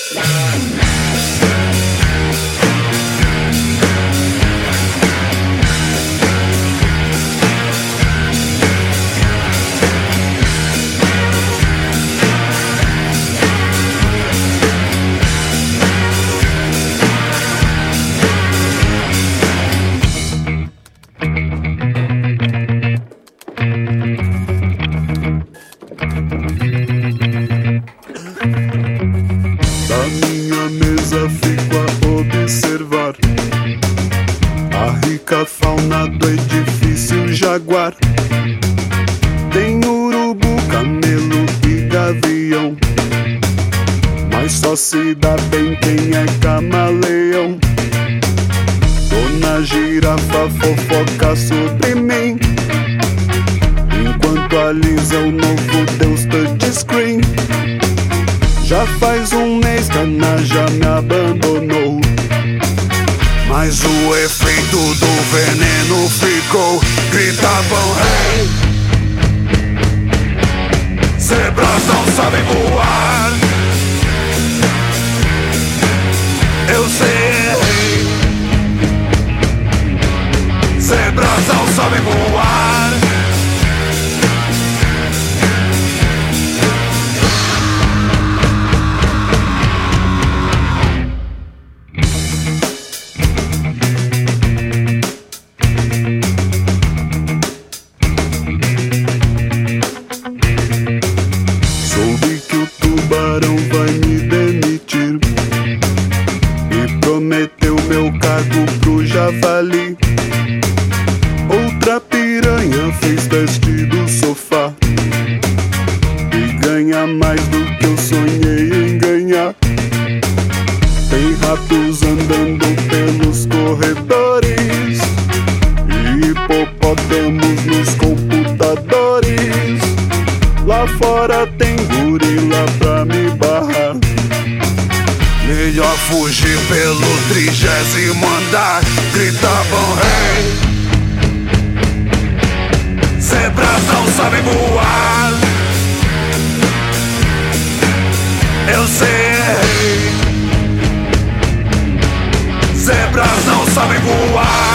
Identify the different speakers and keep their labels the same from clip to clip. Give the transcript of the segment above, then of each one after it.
Speaker 1: Da minha mesa fico a observar a rica fauna do edifício Jaguar. Tem urubu, camelo e gavião, mas só se dá bem quem é camaleão. Dona Girafa fofoca sobre mim, enquanto alisa o novo Deus touchscreen. Já faz um mês que a Ana já me abandonou, mas o efeito do veneno ficou. Gritavam rei, zebras não sabem voar. Eu sei, zebras não sabem voar. Soube que o tubarão vai me demitir e prometeu meu cargo pro javali. Outra piranha fez teste do sofá e ganha mais do que eu sonhei em ganhar. Tem ratos andando pelos corredores e hipopótamos nos computadores. Lá fora tem gorila pra me barrar. Melhor fugir pelo 30º andar. Gritavam rei, zebras não sabem voar. Eu sei, zebras não sabem voar.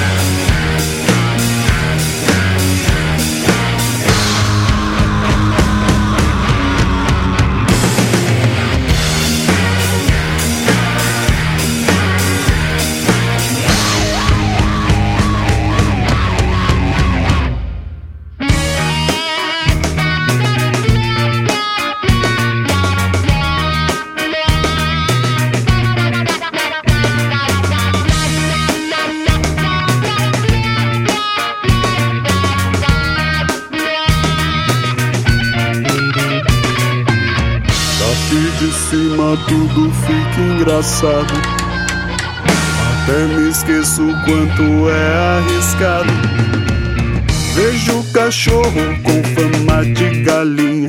Speaker 1: Daqui de cima tudo fica engraçado, até me esqueço o quanto é arriscado. Vejo o cachorro com fama de galinha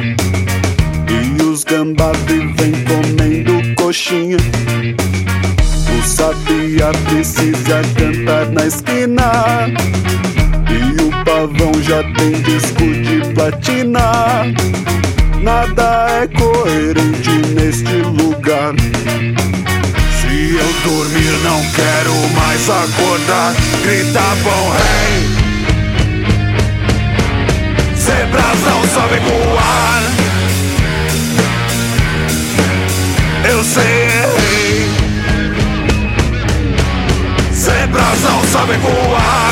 Speaker 1: e os gambá vivem comendo coxinha. O sabiá precisa cantar na esquina e o pavão já tem disco de platina. Nada é coerente neste lugar. Se eu dormir não quero mais acordar. Gritavam rei, zebras não sabem voar. Eu sei, zebras não sabem voar.